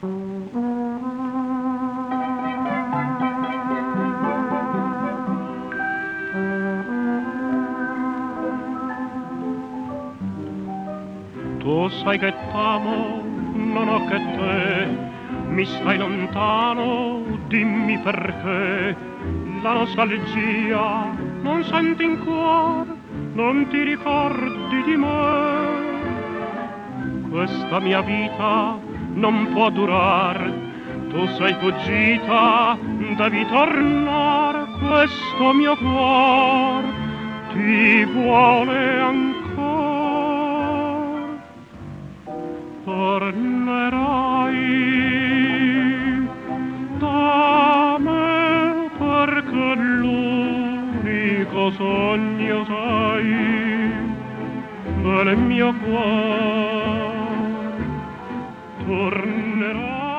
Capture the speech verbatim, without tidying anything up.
Tu sai che t'amo, non ho che te, mi stai lontano, dimmi perché. La nostalgia non senti in cuore, non ti ricordi di me. Questa mia vita non può durare, tu sei fuggita, devi tornare, questo mio cuore ti vuole ancora. Tornerai da me perché l'unico sogno sei del mio cuore. Tornerai